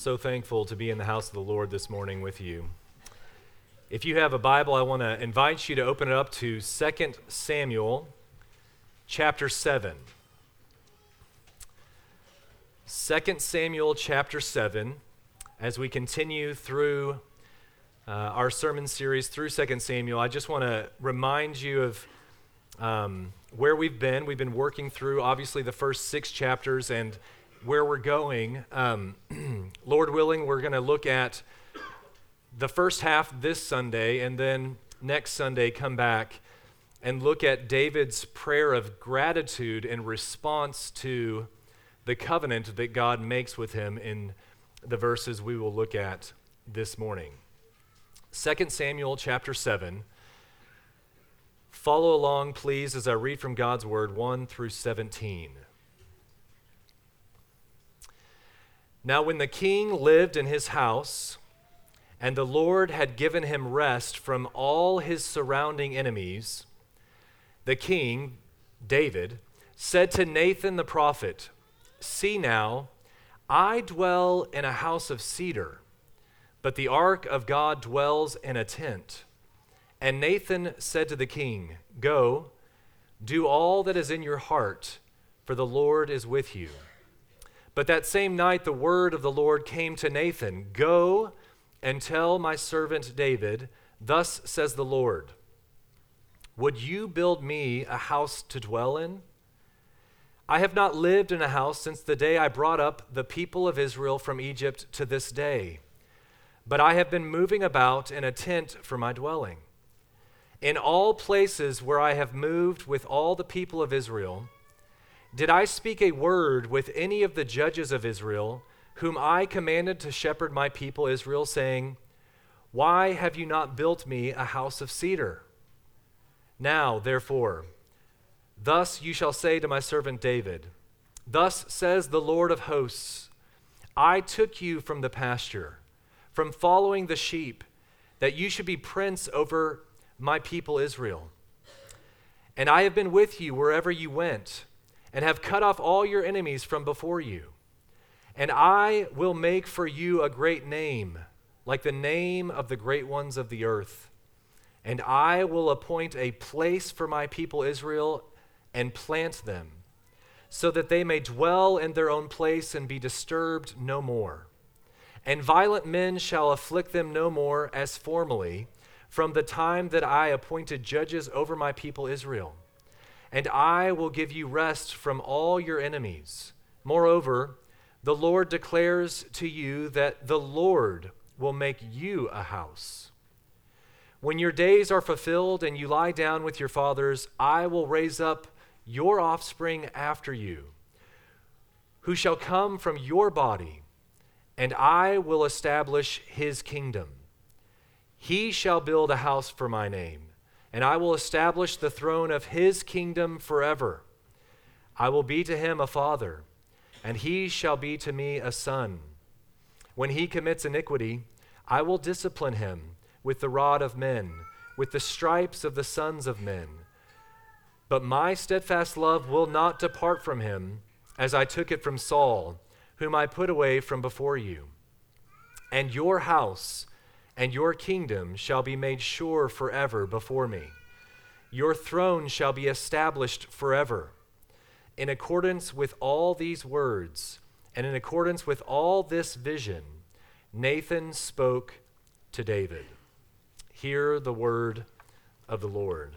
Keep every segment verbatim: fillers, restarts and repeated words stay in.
so thankful to be in the house of the Lord this morning with you. If you have a Bible, I want to invite you to open it up to Second Samuel chapter seven. Second Samuel chapter seven, as we continue through uh, our sermon series through Second Samuel, I just want to remind you of um, where we've been. We've been working through, obviously, the first six chapters and where we're going. Um, Lord willing, we're going to look at the first half this Sunday, and then next Sunday come back and look at David's prayer of gratitude in response to the covenant that God makes with him in the verses we will look at this morning. Second Samuel chapter seven. Follow along, please, as I read from God's word, one through seventeen. Now when the king lived in his house, and the Lord had given him rest from all his surrounding enemies, the king, David, said to Nathan the prophet, "See now, I dwell in a house of cedar, but the ark of God dwells in a tent." And Nathan said to the king, "Go, do all that is in your heart, for the Lord is with you." But that same night the word of the Lord came to Nathan, "Go and tell my servant David, thus says the Lord, would you build me a house to dwell in? I have not lived in a house since the day I brought up the people of Israel from Egypt to this day, but I have been moving about in a tent for my dwelling. In all places where I have moved with all the people of Israel, did I speak a word with any of the judges of Israel, whom I commanded to shepherd my people Israel, saying, why have you not built me a house of cedar? Now, therefore, thus you shall say to my servant David, thus says the Lord of hosts, I took you from the pasture, from following the sheep, that you should be prince over my people Israel. And I have been with you wherever you went, and have cut off all your enemies from before you. And I will make for you a great name, like the name of the great ones of the earth. And I will appoint a place for my people Israel and plant them, so that they may dwell in their own place and be disturbed no more. And violent men shall afflict them no more as formerly, from the time that I appointed judges over my people Israel. And I will give you rest from all your enemies. Moreover, the Lord declares to you that the Lord will make you a house. When your days are fulfilled and you lie down with your fathers, I will raise up your offspring after you, who shall come from your body, and I will establish his kingdom. He shall build a house for my name, and I will establish the throne of his kingdom forever. I will be to him a father, and he shall be to me a son. When he commits iniquity, I will discipline him with the rod of men, with the stripes of the sons of men. But my steadfast love will not depart from him, as I took it from Saul, whom I put away from before you. And your house and your kingdom shall be made sure forever before me. Your throne shall be established forever. In accordance with all these words, and in accordance with all this vision, Nathan spoke to David. Hear the word of the Lord.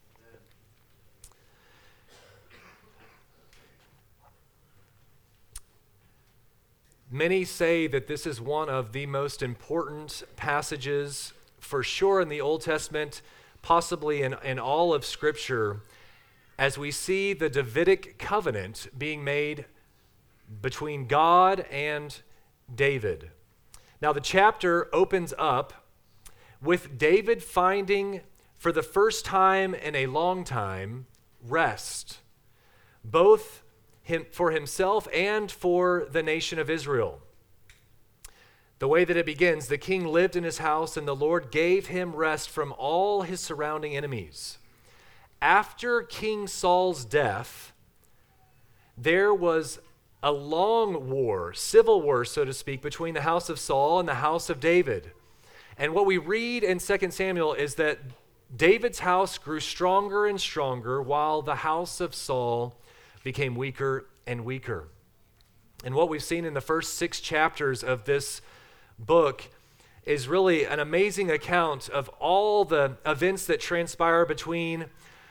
Many say that this is one of the most important passages, for sure in the Old Testament, possibly in, in all of Scripture, as we see the Davidic covenant being made between God and David. Now, the chapter opens up with David finding, for the first time in a long time, rest, both him, for himself and for the nation of Israel. The way that it begins, the king lived in his house, and the Lord gave him rest from all his surrounding enemies. After King Saul's death, there was a long war, civil war, so to speak, between the house of Saul and the house of David. And what we read in Second Samuel is that David's house grew stronger and stronger while the house of Saul became weaker and weaker. And what we've seen in the first six chapters of this book is really an amazing account of all the events that transpire between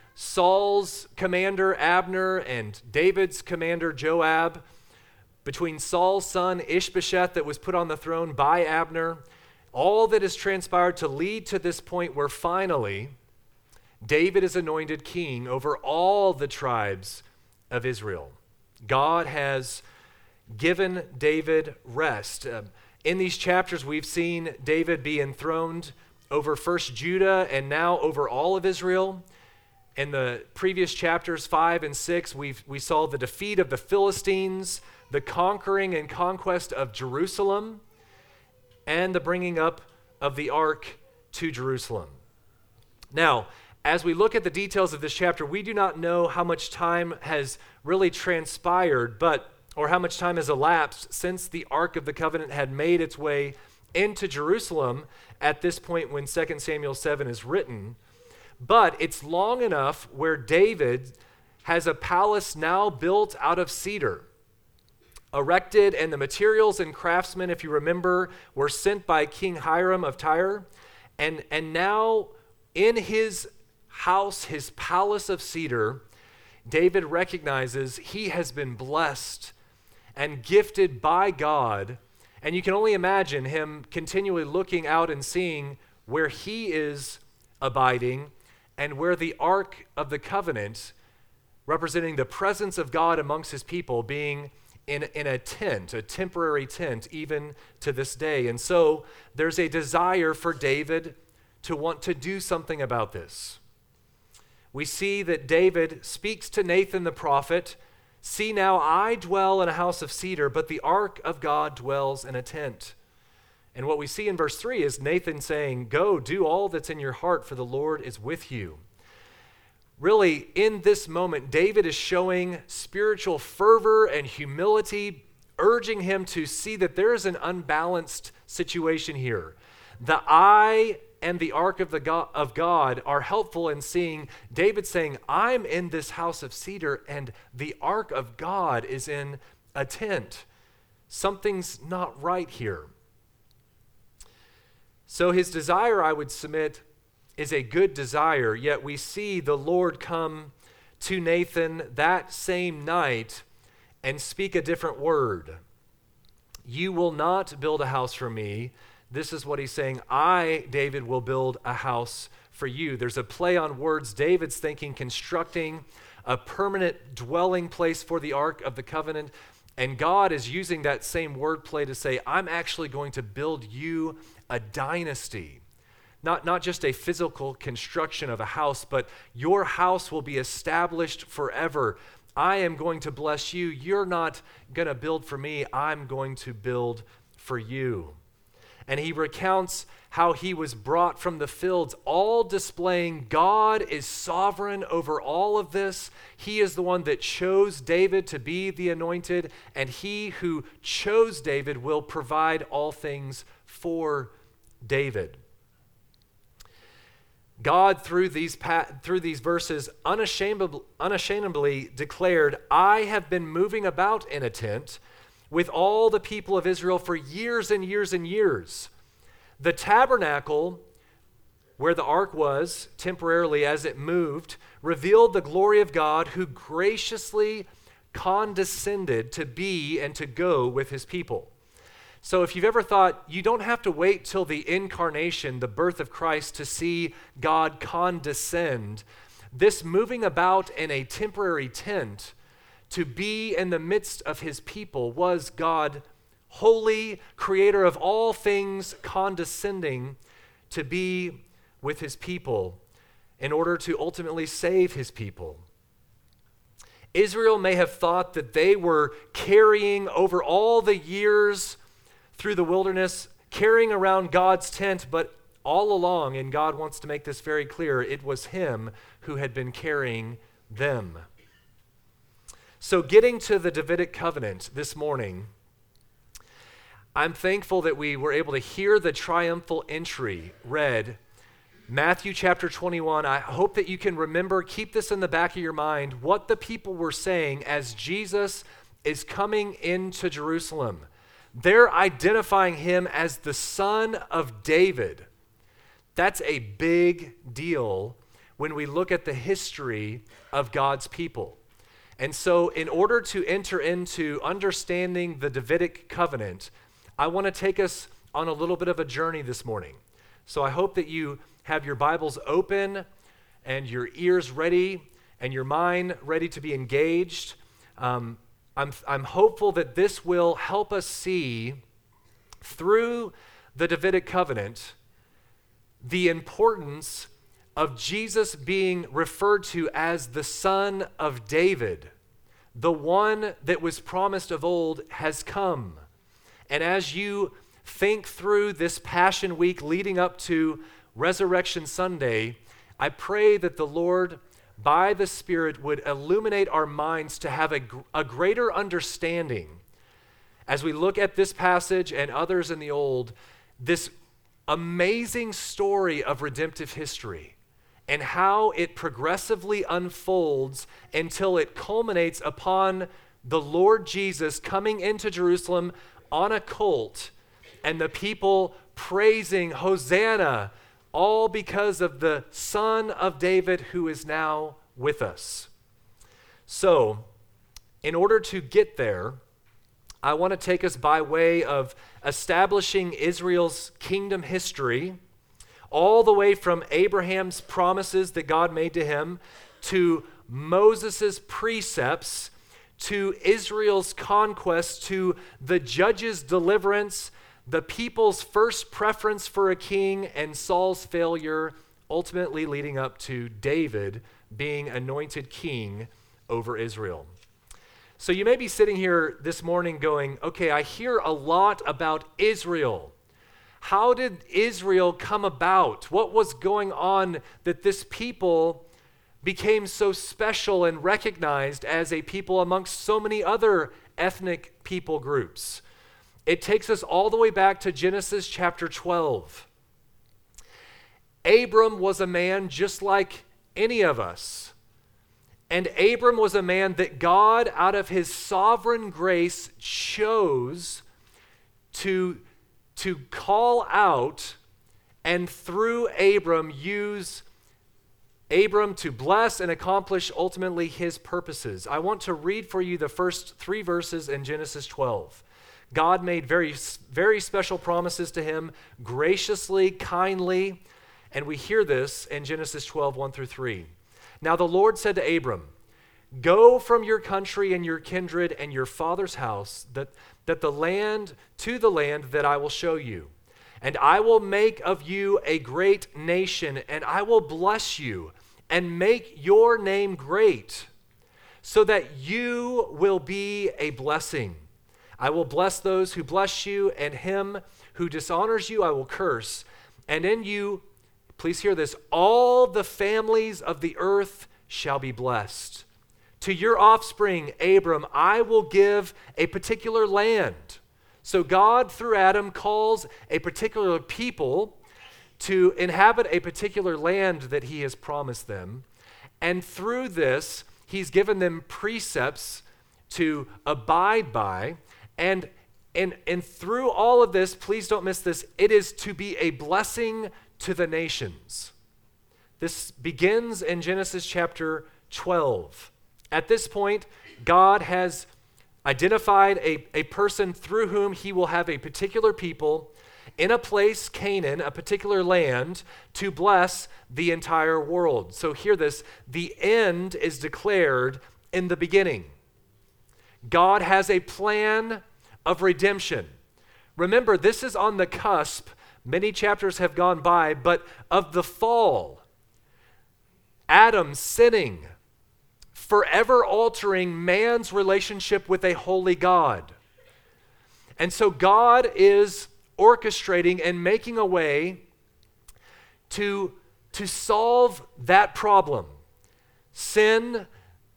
Saul's commander Abner and David's commander Joab, between Saul's son Ishbosheth that was put on the throne by Abner, all that has transpired to lead to this point where finally David is anointed king over all the tribes of Israel. God has given David rest. Uh, in these chapters, we've seen David be enthroned over first Judah and now over all of Israel. In the previous chapters, five and six, we've, we saw the defeat of the Philistines, the conquering and conquest of Jerusalem, and the bringing up of the ark to Jerusalem. Now, as we look at the details of this chapter, we do not know how much time has really transpired, but or how much time has elapsed since the Ark of the Covenant had made its way into Jerusalem at this point when Second Samuel seven is written. But it's long enough where David has a palace now built out of cedar, erected, and the materials and craftsmen, if you remember, were sent by King Hiram of Tyre. And, and now in his house, his palace of cedar, David recognizes he has been blessed and gifted by God. And you can only imagine him continually looking out and seeing where he is abiding and where the Ark of the Covenant, representing the presence of God amongst his people, being in, in a tent, a temporary tent, even to this day. And so there's a desire for David to want to do something about this. We see that David speaks to Nathan the prophet, "See now, I dwell in a house of cedar, but the ark of God dwells in a tent." And what we see in verse three is Nathan saying, "Go, do all that's in your heart, for the Lord is with you." Really, in this moment, David is showing spiritual fervor and humility, urging him to see that there is an unbalanced situation here. The I and the ark of the God, of God are helpful in seeing David saying, "I'm in this house of cedar and the ark of God is in a tent. Something's not right here." So his desire, I would submit, is a good desire, yet we see the Lord come to Nathan that same night and speak a different word. "You will not build a house for me." This is what he's saying. "I, David, will build a house for you." There's a play on words. David's thinking constructing a permanent dwelling place for the Ark of the Covenant. And God is using that same wordplay to say, "I'm actually going to build you a dynasty." Not, not just a physical construction of a house, but your house will be established forever. I am going to bless you. You're not going to build for me. I'm going to build for you. And he recounts how he was brought from the fields, all displaying God is sovereign over all of this. He is the one that chose David to be the anointed, and he who chose David will provide all things for David. God, through these, through these verses, unashamedly, unashamedly declared, "I have been moving about in a tent with all the people of Israel for years and years and years." The tabernacle, where the ark was temporarily as it moved, revealed the glory of God, who graciously condescended to be and to go with his people. So if you've ever thought you don't have to wait till the incarnation, the birth of Christ, to see God condescend, this moving about in a temporary tent to be in the midst of his people was God, holy, creator of all things, condescending to be with his people in order to ultimately save his people. Israel may have thought that they were carrying over all the years through the wilderness, carrying around God's tent, but all along, and God wants to make this very clear, it was him who had been carrying them. So getting to the Davidic covenant this morning, I'm thankful that we were able to hear the triumphal entry read, Matthew chapter twenty-one. I hope that you can remember, keep this in the back of your mind, what the people were saying as Jesus is coming into Jerusalem. They're identifying him as the Son of David. That's a big deal when we look at the history of God's people. And so in order to enter into understanding the Davidic covenant, I want to take us on a little bit of a journey this morning. So I hope that you have your Bibles open and your ears ready and your mind ready to be engaged. Um, I'm, I'm hopeful that this will help us see through the Davidic covenant the importance of Jesus being referred to as the Son of David. The one that was promised of old has come. And as you think through this Passion Week leading up to Resurrection Sunday, I pray that the Lord, by the Spirit, would illuminate our minds to have a, a greater understanding as we look at this passage and others in the Old, this amazing story of redemptive history and how it progressively unfolds until it culminates upon the Lord Jesus coming into Jerusalem on a colt and the people praising Hosanna, all because of the Son of David who is now with us. So, in order to get there, I want to take us by way of establishing Israel's kingdom history, all the way from Abraham's promises that God made to him, to Moses' precepts, to Israel's conquest, to the judge's deliverance, the people's first preference for a king, and Saul's failure, ultimately leading up to David being anointed king over Israel. So you may be sitting here this morning going, okay, I hear a lot about Israel. How did Israel come about? What was going on that this people became so special and recognized as a people amongst so many other ethnic people groups? It takes us all the way back to Genesis chapter twelve. Abram was a man just like any of us. And Abram was a man that God, out of his sovereign grace, chose to, to call out and through Abram use Abram to bless and accomplish ultimately his purposes. I want to read for you the first three verses in Genesis twelve. God made very, very special promises to him, graciously, kindly, and we hear this in Genesis twelve, one through three. Now the Lord said to Abram, "Go from your country and your kindred and your father's house, that, that the land to the land that I will show you. And I will make of you a great nation, and I will bless you and make your name great, so that you will be a blessing. I will bless those who bless you, and him who dishonors you I will curse. And in you," please hear this, "all the families of the earth shall be blessed. To your offspring, Abram, I will give a particular land." So God, through Adam, calls a particular people to inhabit a particular land that he has promised them. And through this, he's given them precepts to abide by. And, and, and through all of this, please don't miss this, it is to be a blessing to the nations. This begins in Genesis chapter twelve. At this point, God has identified a, a person through whom he will have a particular people in a place, Canaan, a particular land, to bless the entire world. So hear this, the end is declared in the beginning. God has a plan of redemption. Remember, this is on the cusp, many chapters have gone by, but of the fall. Adam sinning, forever altering man's relationship with a holy God. And so God is orchestrating and making a way to, to solve that problem. Sin,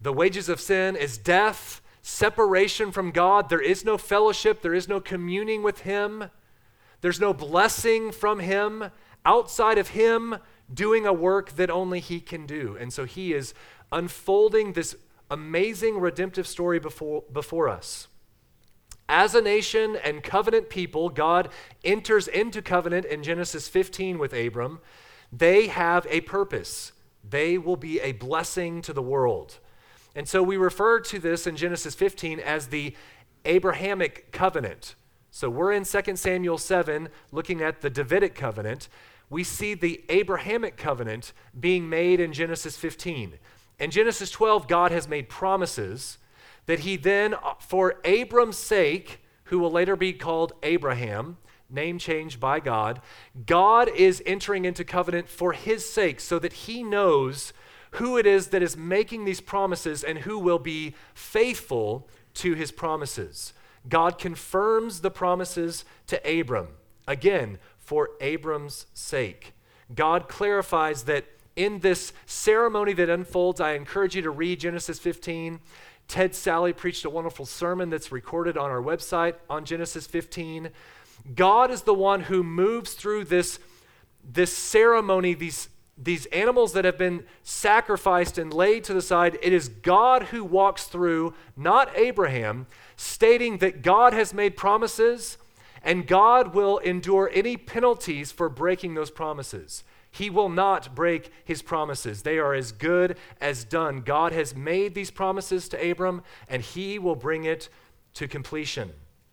The wages of sin is death, separation from God. There is no fellowship. There is no communing with him. There's no blessing from him outside of him doing a work that only he can do. And so he is unfolding this amazing redemptive story before, before us. As a nation and covenant people, God enters into covenant in Genesis fifteen with Abram. They have a purpose. They will be a blessing to the world. And so we refer to this in Genesis fifteen as the Abrahamic covenant. So we're in Second Samuel seven looking at the Davidic covenant. We see the Abrahamic covenant being made in Genesis fifteen. In Genesis twelve, God has made promises that he then, for Abram's sake, who will later be called Abraham, name changed by God, God is entering into covenant for his sake so that he knows who it is that is making these promises and who will be faithful to his promises. God confirms the promises to Abram, again, for Abram's sake. God clarifies that in this ceremony that unfolds, I encourage you to read Genesis fifteen. Ted Sally preached a wonderful sermon that's recorded on our website on Genesis fifteen. God is the one who moves through this, this ceremony, these, these animals that have been sacrificed and laid to the side. It is God who walks through, not Abraham, stating that God has made promises and God will endure any penalties for breaking those promises. He will not break his promises. They are as good as done. God has made these promises to Abram, and he will bring it to completion.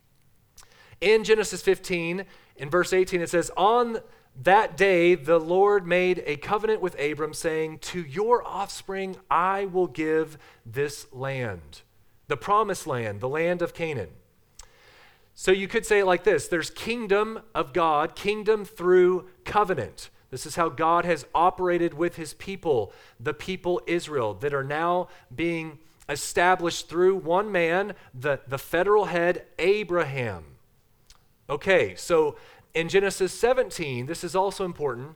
In Genesis fifteen, in verse eighteen, it says, "On that day the Lord made a covenant with Abram, saying, 'To your offspring I will give this land,'" the promised land, the land of Canaan. So you could say it like this: there's kingdom of God, kingdom through covenant. This is how God has operated with his people, the people Israel, that are now being established through one man, the, the federal head, Abraham. Okay, so in Genesis seventeen, this is also important.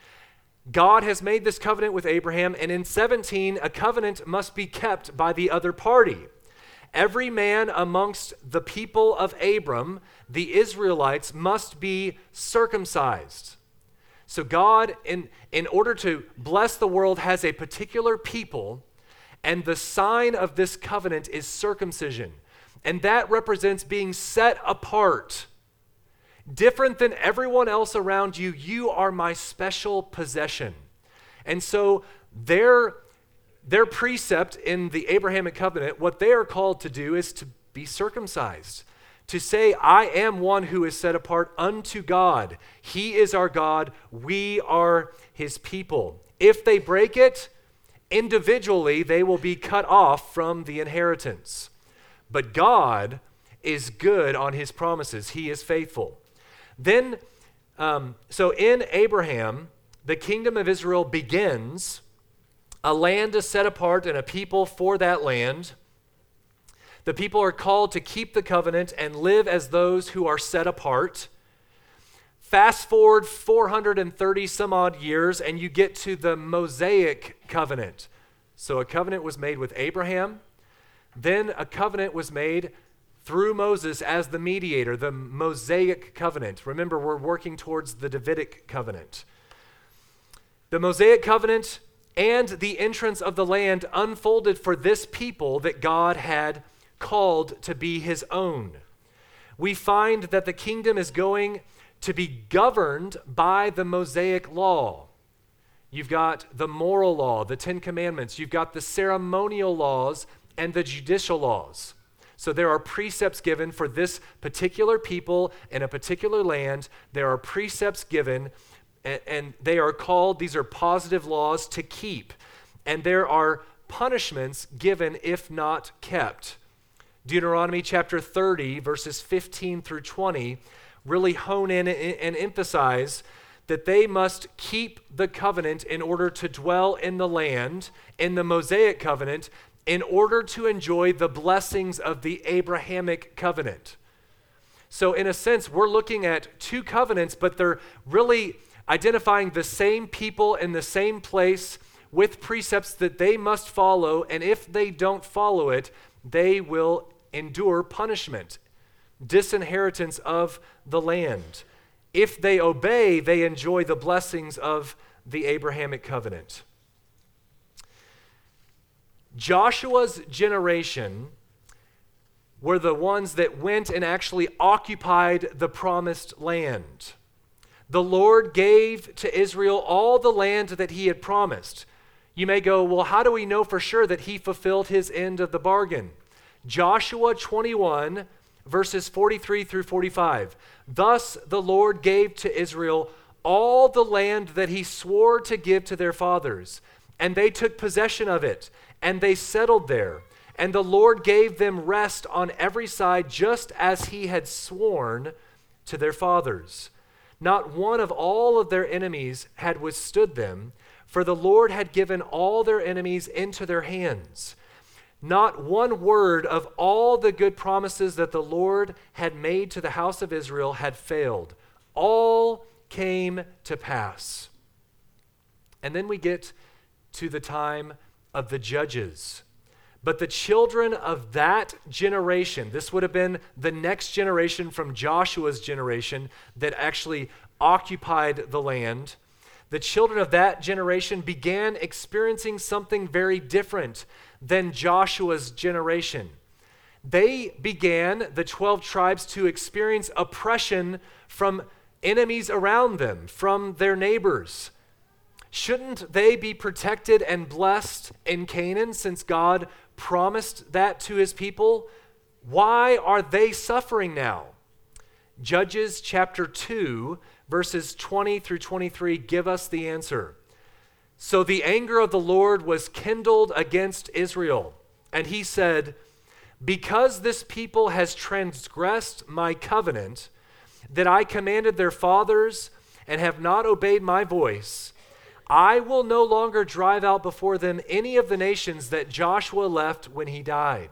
God has made this covenant with Abraham, and in seventeen, a covenant must be kept by the other party. Every man amongst the people of Abram, the Israelites, must be circumcised. So God, in, in order to bless the world, has a particular people, and the sign of this covenant is circumcision. And that represents being set apart. Different than everyone else around you, you are my special possession. And so their, their precept in the Abrahamic covenant, what they are called to do is to be circumcised. To say, I am one who is set apart unto God. He is our God. We are his people. If they break it, individually, they will be cut off from the inheritance. But God is good on his promises. He is faithful. Then, um, so in Abraham, the kingdom of Israel begins. A land is set apart and a people for that land. The people are called to keep the covenant and live as those who are set apart. Fast forward four hundred thirty some odd years, and you get to the Mosaic covenant. So a covenant was made with Abraham. Then a covenant was made through Moses as the mediator, the Mosaic covenant. Remember, we're working towards the Davidic covenant. The Mosaic covenant and the entrance of the land unfolded for this people that God had called to be his own. We find that the kingdom is going to be governed by the Mosaic law. You've got the moral law, the Ten Commandments. You've got the ceremonial laws and the judicial laws. So there are precepts given for this particular people in a particular land. There are precepts given, and, and they are called, these are positive laws to keep. And there are punishments given if not kept. Deuteronomy chapter thirty, verses fifteen through twenty, really hone in and emphasize that they must keep the covenant in order to dwell in the land, in the Mosaic covenant, in order to enjoy the blessings of the Abrahamic covenant. So in a sense, we're looking at two covenants, but they're really identifying the same people in the same place with precepts that they must follow, and if they don't follow it, they will endure punishment, disinheritance of the land. If they obey, they enjoy the blessings of the Abrahamic covenant. Joshua's generation were the ones that went and actually occupied the promised land. The Lord gave to Israel all the land that he had promised. You may go, well, how do we know for sure that he fulfilled his end of the bargain? Joshua twenty-one, verses forty-three through forty-five. Thus the Lord gave to Israel all the land that he swore to give to their fathers, and they took possession of it, and they settled there. And the Lord gave them rest on every side, just as he had sworn to their fathers. Not one of all of their enemies had withstood them, for the Lord had given all their enemies into their hands. Not one word of all the good promises that the Lord had made to the house of Israel had failed. All came to pass. And then we get to the time of the judges. But the children of that generation, this would have been the next generation from Joshua's generation that actually occupied the land. The children of that generation began experiencing something very different than Joshua's generation. They began, the twelve tribes, to experience oppression from enemies around them, from their neighbors. Shouldn't they be protected and blessed in Canaan since God promised that to his people? Why are they suffering now? Judges chapter two, verses twenty through twenty-three give us the answer. So the anger of the Lord was kindled against Israel, and he said, because this people has transgressed my covenant that I commanded their fathers and have not obeyed my voice, I will no longer drive out before them any of the nations that Joshua left when he died,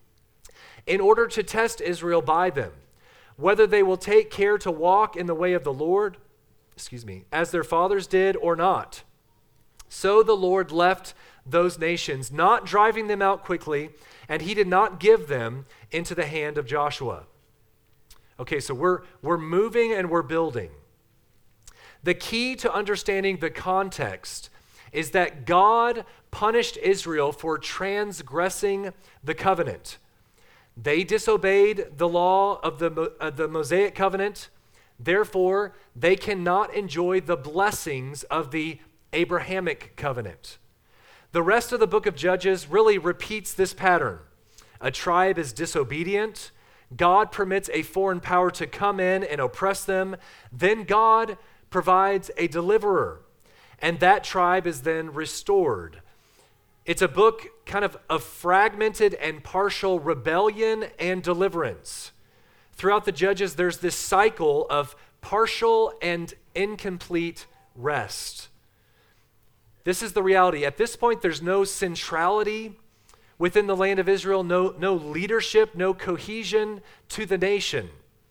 in order to test Israel by them, whether they will take care to walk in the way of the Lord, excuse me, as their fathers did or not. So the Lord left those nations, not driving them out quickly, and he did not give them into the hand of Joshua. Okay, so we're we're moving and we're building. The key to understanding the context is that God punished Israel for transgressing the covenant. They disobeyed the law of the, uh, the Mosaic covenant. Therefore, they cannot enjoy the blessings of the Abrahamic covenant. The rest of the book of Judges really repeats this pattern. A tribe is disobedient. God permits a foreign power to come in and oppress them. Then God provides a deliverer, and that tribe is then restored. It's a book kind of of fragmented and partial rebellion and deliverance. Throughout the Judges, there's this cycle of partial and incomplete rest. This is the reality. At this point, there's no centrality within the land of Israel, no, no leadership, no cohesion to the nation.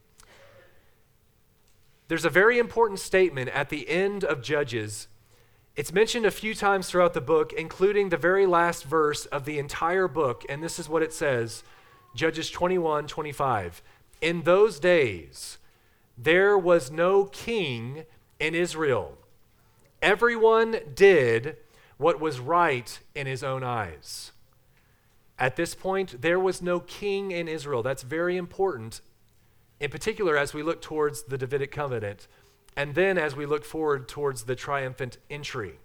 There's a very important statement at the end of Judges. It's mentioned a few times throughout the book, including the very last verse of the entire book, and this is what it says, Judges twenty-one twenty-five. In those days, there was no king in Israel. Everyone did what was right in his own eyes. At this point, there was no king in Israel. That's very important, in particular as we look towards the Davidic covenant, and then as we look forward towards the triumphant entry.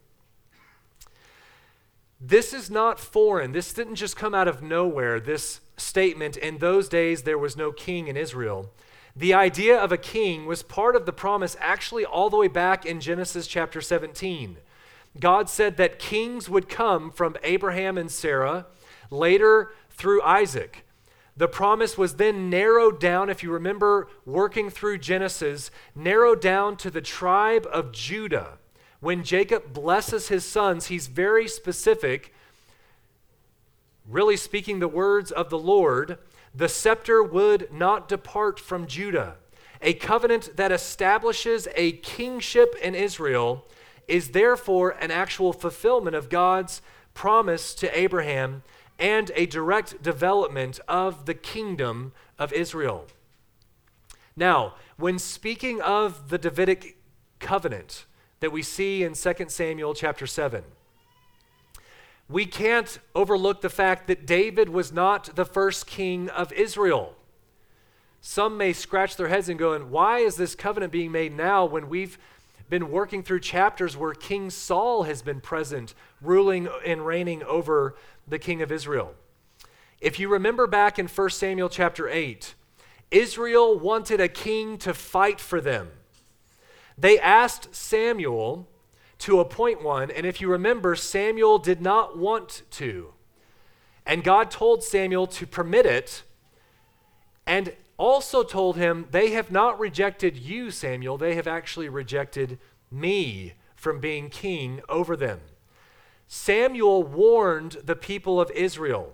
This is not foreign. This didn't just come out of nowhere, this statement, in those days there was no king in Israel. The idea of a king was part of the promise actually all the way back in Genesis chapter seventeen. God said that kings would come from Abraham and Sarah, later through Isaac. The promise was then narrowed down, if you remember working through Genesis, narrowed down to the tribe of Judah. When Jacob blesses his sons, he's very specific, really speaking the words of the Lord. The scepter would not depart from Judah. A covenant that establishes a kingship in Israel is therefore an actual fulfillment of God's promise to Abraham and a direct development of the kingdom of Israel. Now, when speaking of the Davidic covenant that we see in Second Samuel chapter seven, we can't overlook the fact that David was not the first king of Israel. Some may scratch their heads and go, why is this covenant being made now when we've been working through chapters where King Saul has been present, ruling and reigning over the king of Israel? If you remember back in First Samuel chapter eight, Israel wanted a king to fight for them. They asked Samuel to appoint one, and if you remember, Samuel did not want to. And God told Samuel to permit it, and also told him, they have not rejected you, Samuel, they have actually rejected me from being king over them. Samuel warned the people of Israel.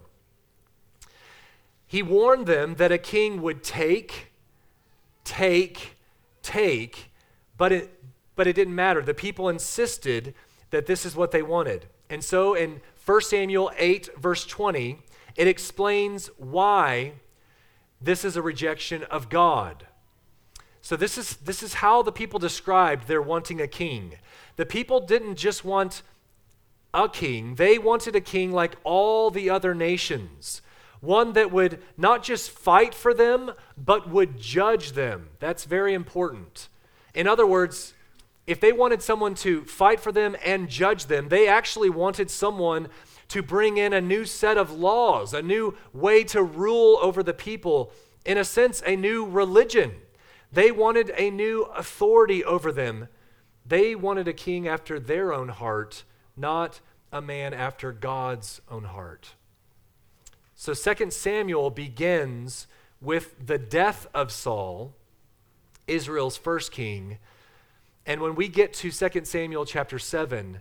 He warned them that a king would take, take, take, but it, but it didn't matter. The people insisted that this is what they wanted. And so in First Samuel eight, verse twenty, it explains why this is a rejection of God. So this is, this is how the people described their wanting a king. The people didn't just want a king. They wanted a king like all the other nations. One that would not just fight for them, but would judge them. That's very important. In other words, if they wanted someone to fight for them and judge them, they actually wanted someone to bring in a new set of laws, a new way to rule over the people, in a sense, a new religion. They wanted a new authority over them. They wanted a king after their own heart, not a man after God's own heart. So Second Samuel begins with the death of Saul, Israel's first king. And when we get to Second Samuel chapter seven,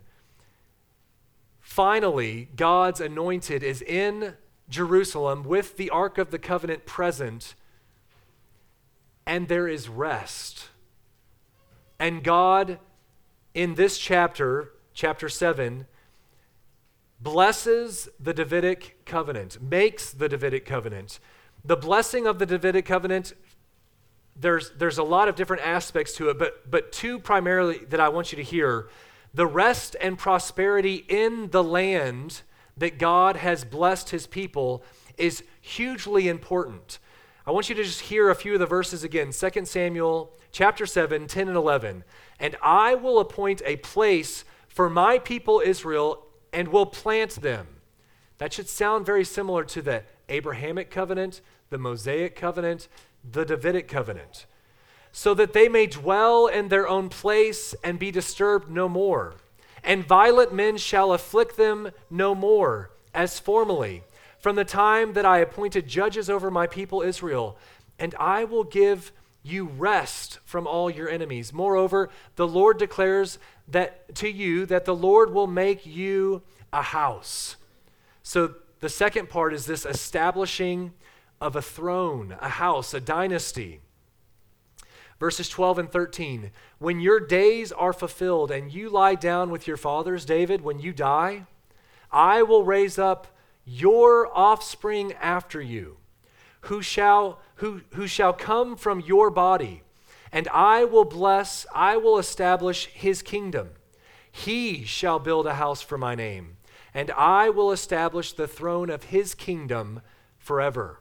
finally, God's anointed is in Jerusalem with the Ark of the Covenant present, and there is rest. And God, in this chapter, chapter seven, blesses the Davidic covenant, makes the Davidic covenant. The blessing of the Davidic covenant, there's, there's a lot of different aspects to it, but, but two primarily that I want you to hear. The rest and prosperity in the land that God has blessed his people is hugely important. I want you to just hear a few of the verses again. Second Samuel chapter seven, ten and eleven. And I will appoint a place for my people Israel and will plant them. That should sound very similar to the Abrahamic covenant, the Mosaic covenant, the Davidic covenant, so that they may dwell in their own place and be disturbed no more. And violent men shall afflict them no more, as formerly, from the time that I appointed judges over my people Israel. And I will give you rest from all your enemies. Moreover, the Lord declares that to you that the Lord will make you a house. So the second part is this establishing of a throne, a house, a dynasty. Verses twelve and thirteen, when your days are fulfilled and you lie down with your fathers, David, when you die, I will raise up your offspring after you, who shall, who, who shall come from your body, and I will bless, I will establish his kingdom. He shall build a house for my name, and I will establish the throne of his kingdom forever.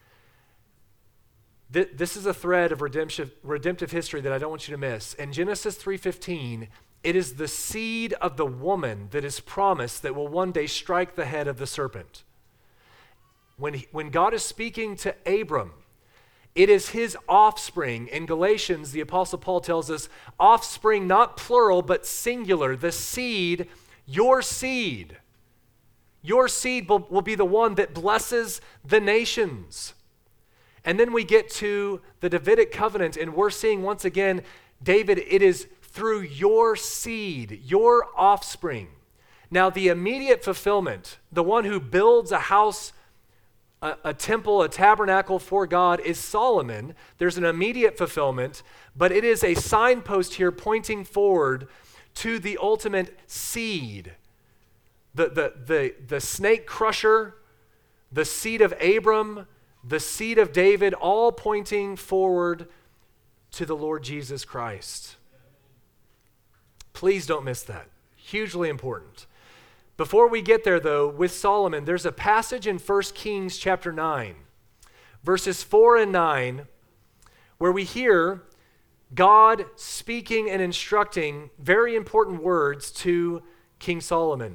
This is a thread of redemptive, redemptive history that I don't want you to miss. In Genesis three fifteen, it is the seed of the woman that is promised that will one day strike the head of the serpent. When, he, when God is speaking to Abram, it is his offspring. In Galatians, the Apostle Paul tells us, offspring, not plural, but singular, the seed, your seed. Your seed will, will be the one that blesses the nations. And then we get to the Davidic covenant, and we're seeing once again, David, it is through your seed, your offspring. Now, the immediate fulfillment, the one who builds a house, a, a temple, a tabernacle for God, is Solomon. There's an immediate fulfillment, but it is a signpost here pointing forward to the ultimate seed. The, the, the, the snake crusher, the seed of Abram, the seed of David, all pointing forward to the Lord Jesus Christ. Please don't miss that. Hugely important. Before we get there, though, with Solomon, there's a passage in First Kings chapter nine, verses four and nine, where we hear God speaking and instructing very important words to King Solomon.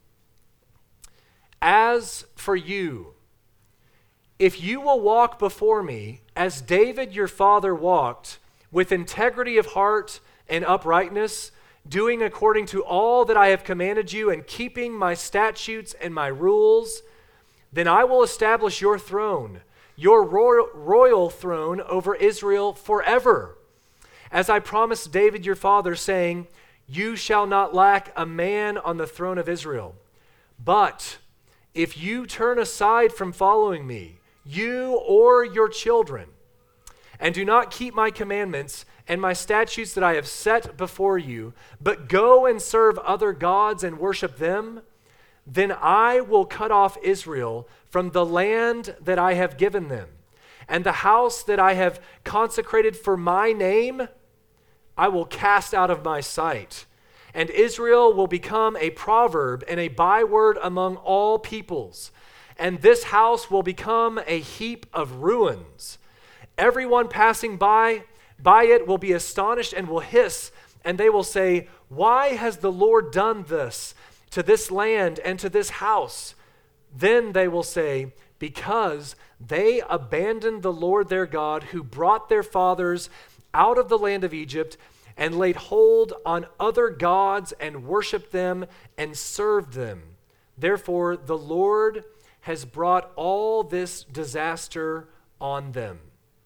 As for you, if you will walk before me as David your father walked, with integrity of heart and uprightness, doing according to all that I have commanded you and keeping my statutes and my rules, then I will establish your throne, your royal, royal throne over Israel forever. As I promised David your father, saying, you shall not lack a man on the throne of Israel. But if you turn aside from following me, you or your children, and do not keep my commandments and my statutes that I have set before you, but go and serve other gods and worship them, then I will cut off Israel from the land that I have given them, and the house that I have consecrated for my name I will cast out of my sight. And Israel will become a proverb and a byword among all peoples, and this house will become a heap of ruins. Everyone passing by by it will be astonished and will hiss, and they will say, why has the Lord done this to this land and to this house? Then they will say, because they abandoned the Lord their God, who brought their fathers out of the land of Egypt, and laid hold on other gods and worshiped them and served them. Therefore, the Lord has brought all this disaster on them.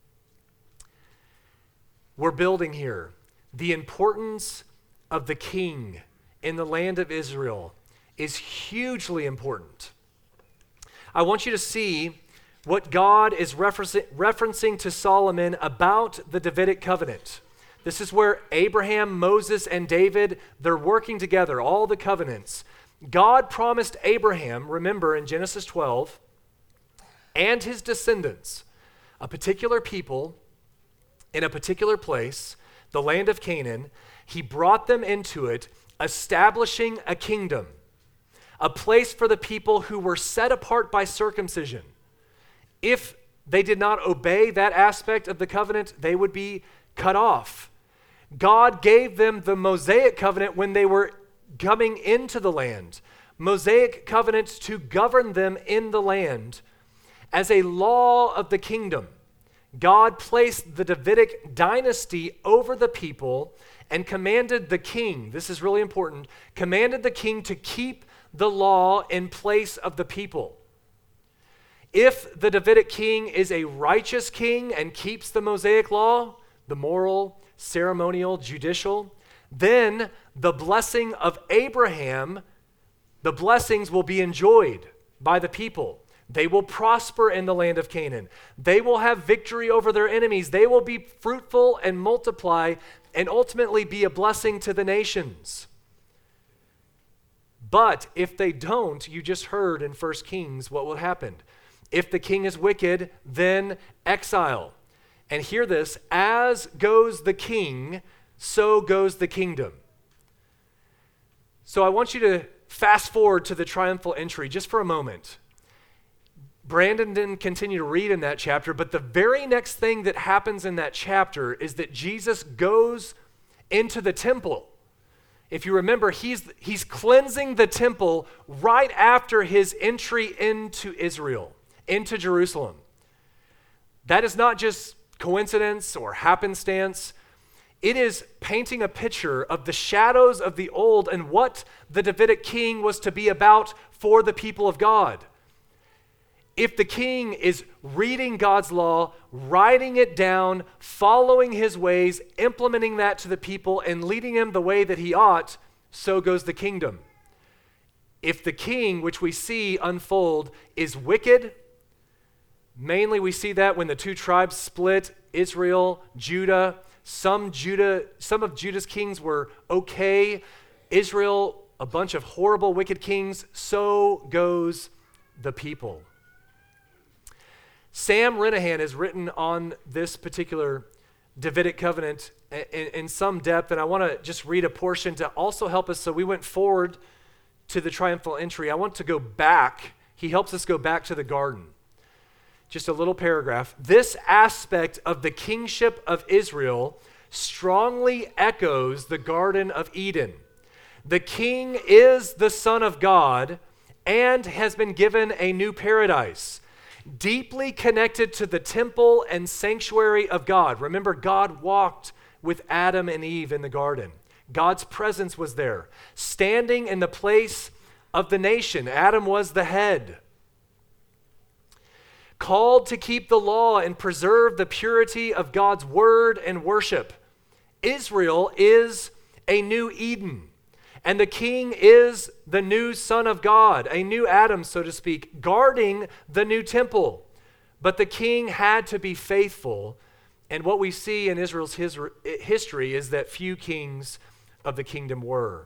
We're building here the importance of the king in the land of Israel is hugely important. I want you to see what God is referencing, referencing to Solomon about the Davidic covenant. This is where Abraham, Moses, and David, they're working together, all the covenants. God promised Abraham, remember in Genesis twelve, and his descendants, a particular people in a particular place, the land of Canaan. He brought them into it, establishing a kingdom, a place for the people who were set apart by circumcision. If they did not obey that aspect of the covenant, they would be cut off. God gave them the Mosaic covenant when they were coming into the land. Mosaic covenants to govern them in the land. As a law of the kingdom, God placed the Davidic dynasty over the people and commanded the king, this is really important, commanded the king to keep the law in place of the people. If the Davidic king is a righteous king and keeps the Mosaic law, the moral, ceremonial, judicial, then the blessing of Abraham, the blessings will be enjoyed by the people. They will prosper in the land of Canaan. They will have victory over their enemies. They will be fruitful and multiply and ultimately be a blessing to the nations. But if they don't, you just heard in First Kings what will happen. If the king is wicked, then exile. And hear this, as goes the king, so goes the kingdom. So I want you to fast forward to the triumphal entry just for a moment. Brandon didn't continue to read in that chapter, but the very next thing that happens in that chapter is that Jesus goes into the temple. If you remember, he's, he's cleansing the temple right after his entry into Israel, into Jerusalem. That is not just coincidence or happenstance. It is painting a picture of the shadows of the old and what the Davidic king was to be about for the people of God. If the king is reading God's law, writing it down, following his ways, implementing that to the people, and leading them the way that he ought, so goes the kingdom. If the king, which we see unfold, is wicked, mainly we see that when the two tribes split, Israel, Judah, Some Judah, some of Judah's kings were okay. Israel, a bunch of horrible, wicked kings. So goes the people. Sam Renahan has written on this particular Davidic covenant in, in some depth, and I want to just read a portion to also help us. So we went forward to the triumphal entry. I want to go back. He helps us go back to the garden. Just a little paragraph. This aspect of the kingship of Israel strongly echoes the Garden of Eden. The king is the Son of God and has been given a new paradise, deeply connected to the temple and sanctuary of God. Remember, God walked with Adam and Eve in the garden. God's presence was there, standing in the place of the nation. Adam was the head. Called to keep the law and preserve the purity of God's word and worship. Israel is a new Eden, and the king is the new Son of God, a new Adam, so to speak, guarding the new temple. But the king had to be faithful, and what we see in Israel's his, history is that few kings of the kingdom were.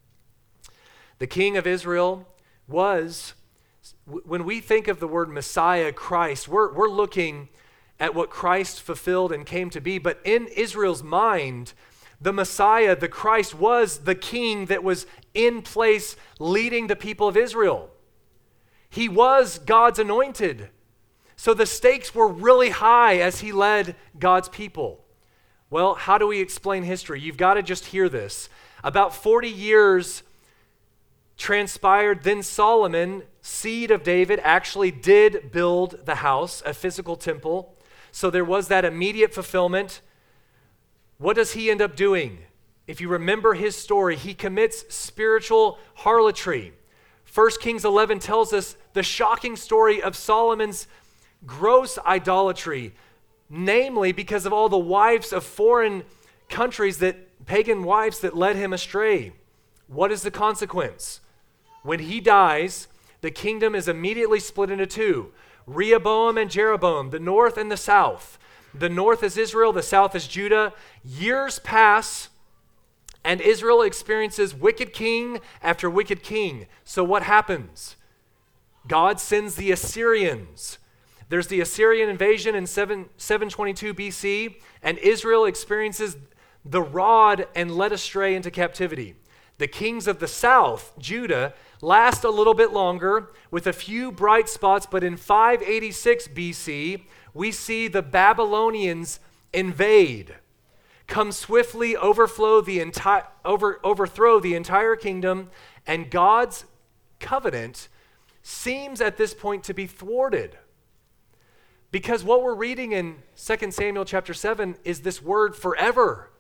The king of Israel was, when we think of the word Messiah, Christ, we're, we're looking at what Christ fulfilled and came to be. But in Israel's mind, the Messiah, the Christ, was the king that was in place leading the people of Israel. He was God's anointed. So the stakes were really high as he led God's people. Well, how do we explain history? You've got to just hear this. About forty years transpired, then Solomon, seed of David, actually did build the house, a physical temple. So there was that immediate fulfillment. What does he end up doing? If you remember his story, he commits spiritual harlotry. First Kings eleven tells us the shocking story of Solomon's gross idolatry, namely because of all the wives of foreign countries, that pagan wives that led him astray. What is the consequence? When he dies, the kingdom is immediately split into two. Rehoboam and Jeroboam, the north and the south. The north is Israel, the south is Judah. Years pass, and Israel experiences wicked king after wicked king. So what happens? God sends the Assyrians. There's the Assyrian invasion in seven twenty-two B C, and Israel experiences the rod and led astray into captivity. The kings of the south, Judah, last a little bit longer with a few bright spots, but in five eighty-six B C, we see the Babylonians invade, come swiftly overflow the entire over, overthrow the entire kingdom, and God's covenant seems at this point to be thwarted. Because what we're reading in Second Samuel chapter seven is this word forever.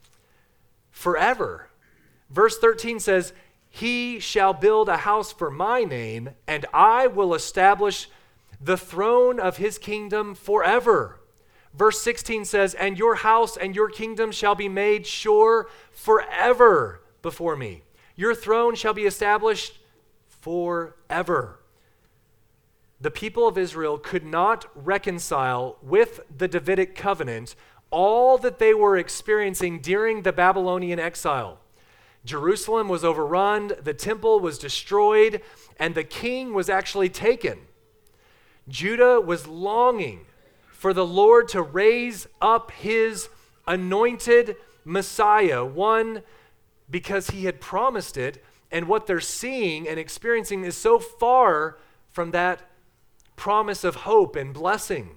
Forever. Verse thirteen says, "He shall build a house for my name, and I will establish the throne of his kingdom forever." Verse sixteen says, "And your house and your kingdom shall be made sure forever before me. Your throne shall be established forever." The people of Israel could not reconcile with the Davidic covenant all that they were experiencing during the Babylonian exile. Jerusalem was overrun, the temple was destroyed, and the king was actually taken. Judah was longing for the Lord to raise up his anointed Messiah, one because he had promised it, and what they're seeing and experiencing is so far from that promise of hope and blessing.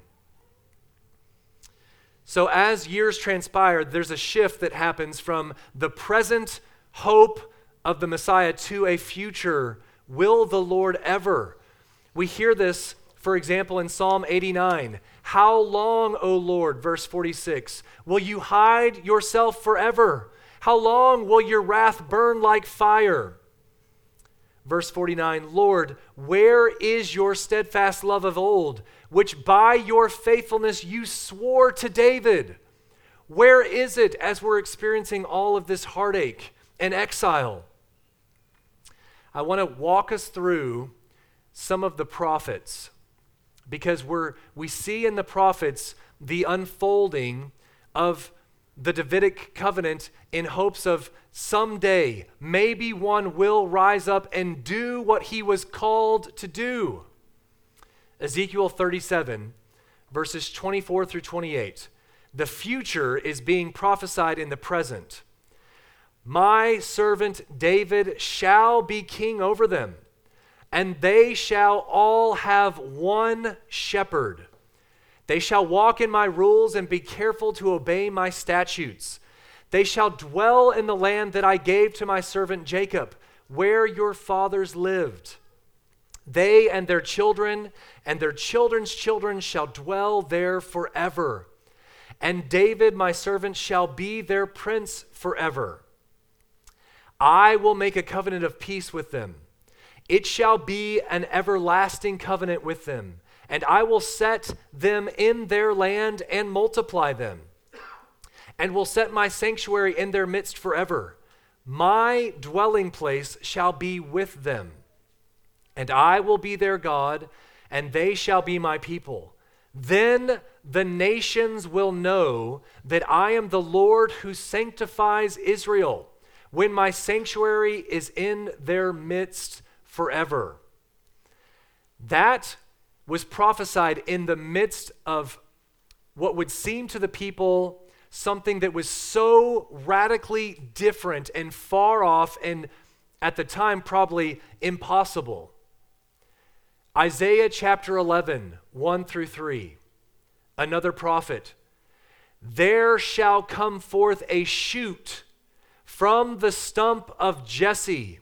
So as years transpire, there's a shift that happens from the present hope of the Messiah to a future will the Lord ever. We hear this, for example, in Psalm eighty-nine. "How long, O Lord," verse forty-six, "will you hide yourself forever? How long will your wrath burn like fire?" Verse forty-nine, "Lord, where is your steadfast love of old, which by your faithfulness you swore to David?" Where is it as we're experiencing all of this heartache and exile? I want to walk us through some of the prophets, because we're we see in the prophets the unfolding of the Davidic covenant in hopes of someday, maybe one will rise up and do what he was called to do. Ezekiel thirty-seven, verses twenty-four through twenty-eight. The future is being prophesied in the present. My servant David shall be king over them, and they shall all have one shepherd. They shall walk in my rules and be careful to obey my statutes. They shall dwell in the land that I gave to my servant Jacob, where your fathers lived. They and their children and their children's children shall dwell there forever. And David, my servant, shall be their prince forever. I will make a covenant of peace with them. It shall be an everlasting covenant with them, and I will set them in their land and multiply them, and will set my sanctuary in their midst forever. My dwelling place shall be with them, and I will be their God, and they shall be my people. Then the nations will know that I am the Lord who sanctifies Israel, when my sanctuary is in their midst forever. That was prophesied in the midst of what would seem to the people something that was so radically different and far off and at the time probably impossible. Isaiah chapter eleven, one through three, another prophet. There shall come forth a shoot from the stump of Jesse,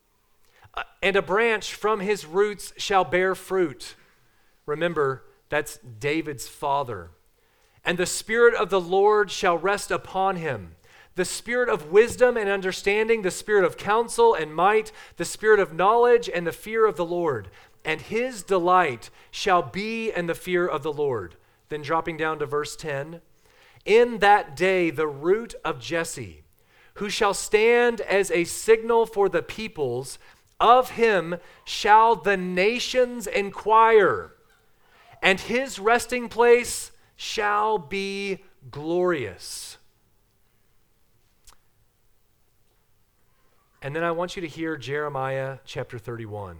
and a branch from his roots shall bear fruit. Remember, that's David's father. And the Spirit of the Lord shall rest upon him, the Spirit of wisdom and understanding, the Spirit of counsel and might, the Spirit of knowledge and the fear of the Lord. And his delight shall be in the fear of the Lord. Then dropping down to verse ten, in that day the root of Jesse, who shall stand as a signal for the peoples, of him shall the nations inquire, and his resting place shall be glorious. And then I want you to hear Jeremiah chapter thirty-one.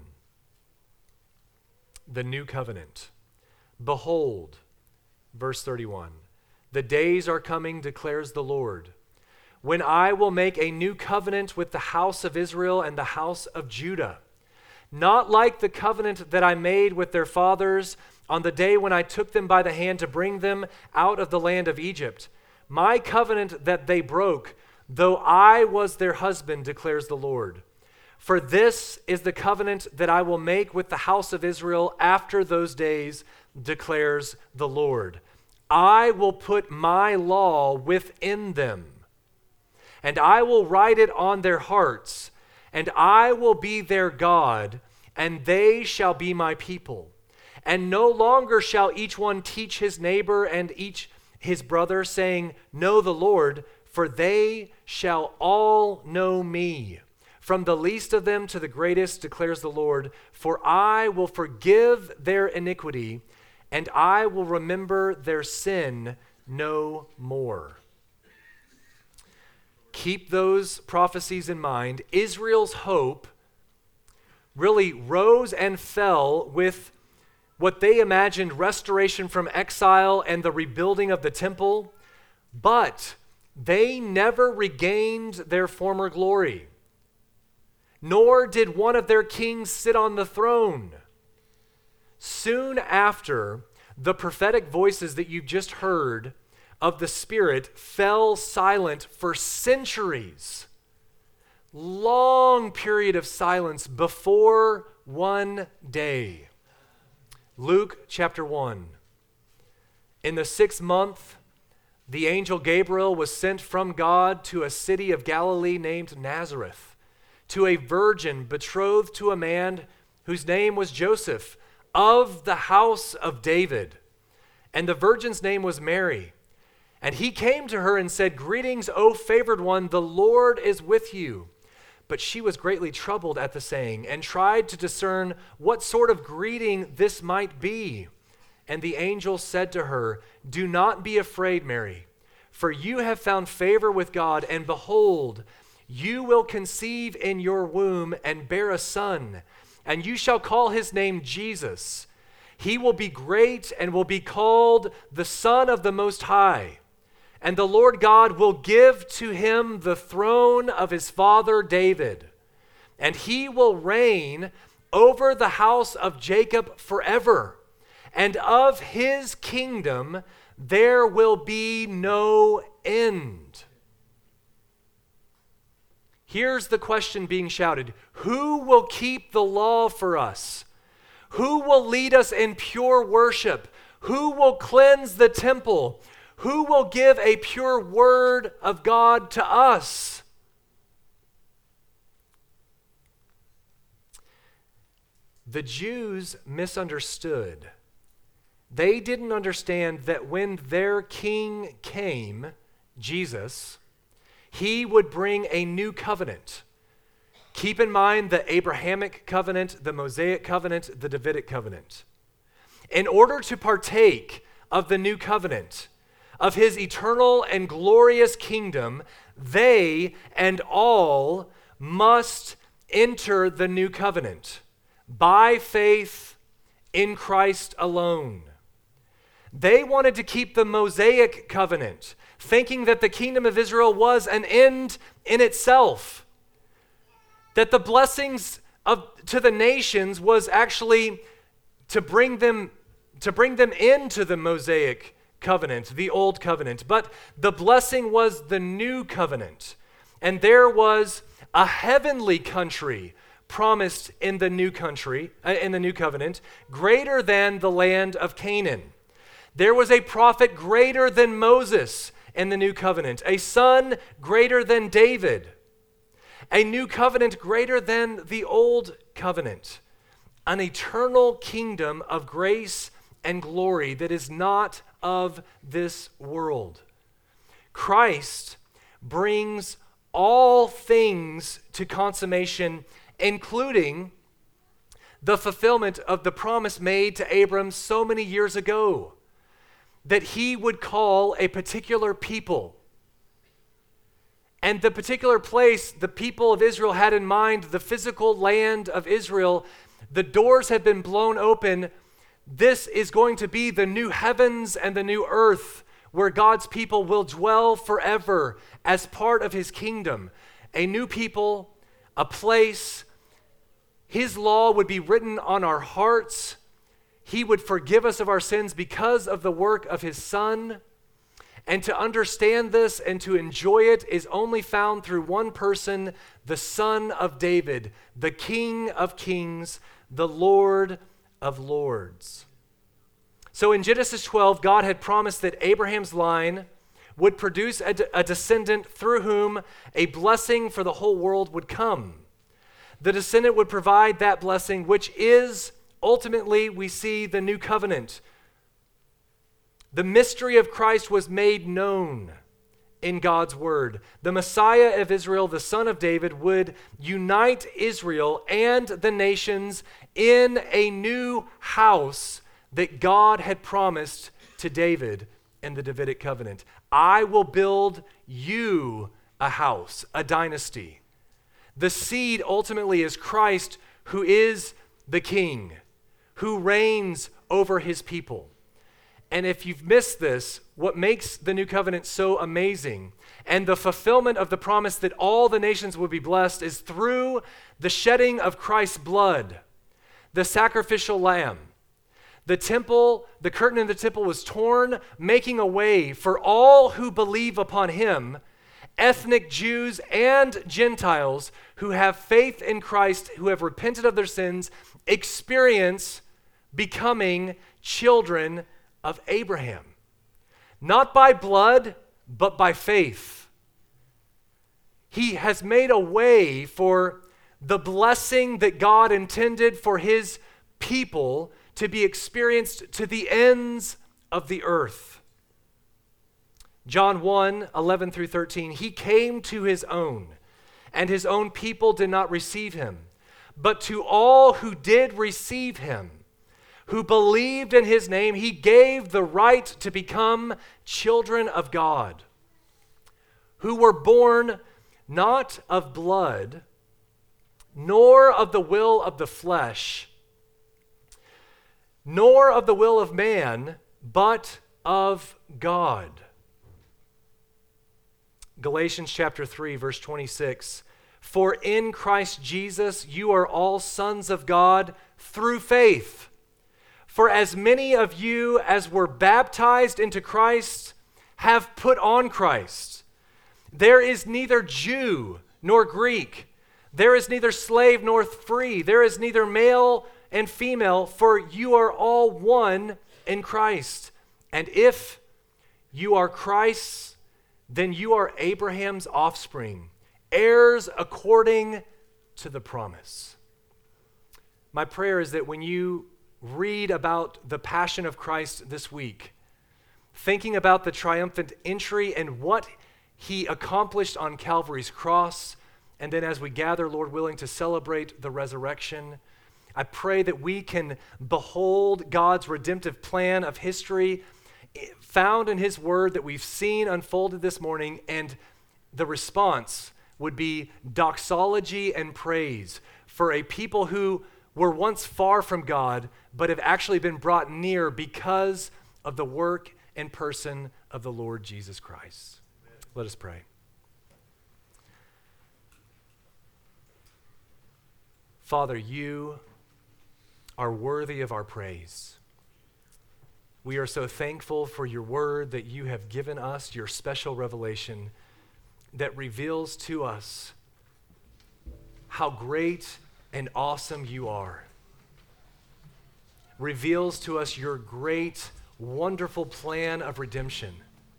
The new covenant. Behold, verse thirty-one, the days are coming, declares the Lord, when I will make a new covenant with the house of Israel and the house of Judah, not like the covenant that I made with their fathers on the day when I took them by the hand to bring them out of the land of Egypt, my covenant that they broke, though I was their husband, declares the Lord. For this is the covenant that I will make with the house of Israel after those days, declares the Lord. I will put my law within them, and I will write it on their hearts, and I will be their God, and they shall be my people. And no longer shall each one teach his neighbor and each his brother, saying, know the Lord, for they shall all know me, from the least of them to the greatest, declares the Lord. For I will forgive their iniquity, and I will remember their sin no more. Keep those prophecies in mind. Israel's hope really rose and fell with what they imagined restoration from exile and the rebuilding of the temple, but they never regained their former glory, nor did one of their kings sit on the throne. Soon after, the prophetic voices that you've just heard of the Spirit fell silent for centuries. Long period of silence before one day. Luke chapter one. In the sixth month, the angel Gabriel was sent from God to a city of Galilee named Nazareth, to a virgin betrothed to a man whose name was Joseph, of the house of David. And the virgin's name was Mary. And he came to her and said, greetings, O favored one, the Lord is with you. But she was greatly troubled at the saying, and tried to discern what sort of greeting this might be. And the angel said to her, do not be afraid, Mary, for you have found favor with God, and behold, you will conceive in your womb and bear a son, and you shall call his name Jesus. He will be great and will be called the Son of the Most High. And the Lord God will give to him the throne of his father David, and he will reign over the house of Jacob forever, and of his kingdom there will be no end. Here's the question being shouted: who will keep the law for us? Who will lead us in pure worship? Who will cleanse the temple? Who will give a pure word of God to us? The Jews misunderstood. They didn't understand that when their king came, Jesus, he would bring a new covenant. Keep in mind the Abrahamic covenant, the Mosaic covenant, the Davidic covenant. In order to partake of the new covenant, of his eternal and glorious kingdom, they and all must enter the new covenant by faith in Christ alone. They wanted to keep the Mosaic covenant, thinking that the kingdom of Israel was an end in itself, that the blessings of to the nations was actually to bring them to bring them into the Mosaic covenant, the old covenant. But the blessing was the new covenant, and there was a heavenly country promised in the new country, uh, in the new covenant, greater than the land of Canaan. There was a prophet greater than Moses in the new covenant, a son greater than David, a new covenant greater than the old covenant, an eternal kingdom of grace and glory that is not of this world. Christ brings all things to consummation, including the fulfillment of the promise made to Abram so many years ago, that he would call a particular people. And the particular place the people of Israel had in mind, the physical land of Israel, the doors had been blown open. This is going to be the new heavens and the new earth where God's people will dwell forever as part of his kingdom. A new people, a place. His law would be written on our hearts. He would forgive us of our sins because of the work of his Son. And to understand this and to enjoy it is only found through one person, the Son of David, the King of Kings, the Lord of Lords. So in Genesis twelve, God had promised that Abraham's line would produce a, de- a descendant through whom a blessing for the whole world would come. The descendant would provide that blessing, which is ultimately, we see the new covenant. The mystery of Christ was made known in God's word. The Messiah of Israel, the Son of David, would unite Israel and the nations in a new house that God had promised to David in the Davidic covenant. I will build you a house, a dynasty. The seed ultimately is Christ, who is the king, who reigns over his people. And if you've missed this, what makes the new covenant so amazing and the fulfillment of the promise that all the nations would be blessed is through the shedding of Christ's blood, the sacrificial lamb. The temple, the curtain in the temple was torn, making a way for all who believe upon him, ethnic Jews and Gentiles who have faith in Christ, who have repented of their sins, experience becoming children of Abraham. Not by blood, but by faith. He has made a way for the blessing that God intended for his people to be experienced to the ends of the earth. John one, eleven through thirteen, he came to his own, and his own people did not receive him. But to all who did receive him, who believed in his name, he gave the right to become children of God. who were born not of blood, nor of the will of the flesh, nor of the will of man, but of God. Galatians chapter three, verse twenty-six, for in Christ Jesus you are all sons of God through faith. For as many of you as were baptized into Christ have put on Christ. There is neither Jew nor Greek. There is neither slave nor free. There is neither male and female, for you are all one in Christ. And if you are Christ's, then you are Abraham's offspring, heirs according to the promise. My prayer is that when you read about the passion of Christ this week, thinking about the triumphant entry and what he accomplished on Calvary's cross, and then as we gather, Lord willing, to celebrate the resurrection, I pray that we can behold God's redemptive plan of history found in his word that we've seen unfolded this morning, and the response would be doxology and praise for a people who were once far from God, but have actually been brought near because of the work and person of the Lord Jesus Christ. Amen. Let us pray. Father, you are worthy of our praise. We are so thankful for your word that you have given us, your special revelation that reveals to us how great and awesome you are. Reveals to us your great, wonderful plan of redemption.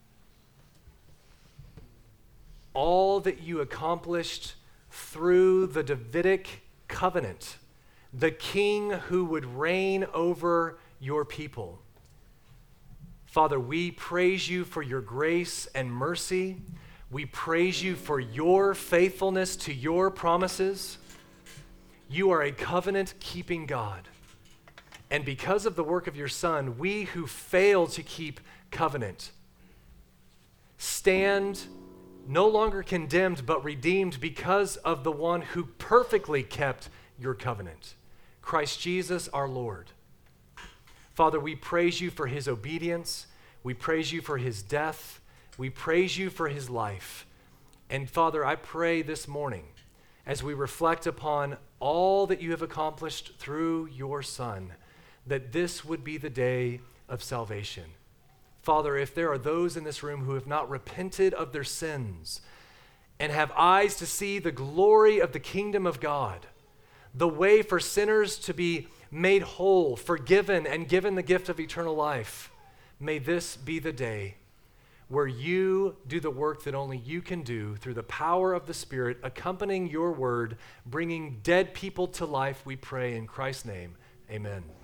All that you accomplished through the Davidic covenant, the king who would reign over your people. Father, we praise you for your grace and mercy. We praise you for your faithfulness to your promises. You are a covenant-keeping God. And because of the work of your Son, we who fail to keep covenant stand no longer condemned but redeemed because of the one who perfectly kept your covenant, Christ Jesus our Lord. Father, we praise you for his obedience. We praise you for his death. We praise you for his life. And Father, I pray this morning as we reflect upon all that you have accomplished through your Son, that this would be the day of salvation. Father, if there are those in this room who have not repented of their sins and have eyes to see the glory of the kingdom of God, the way for sinners to be made whole, forgiven, and given the gift of eternal life, may this be the day where you do the work that only you can do through the power of the Spirit, accompanying your word, bringing dead people to life, we pray in Christ's name. Amen.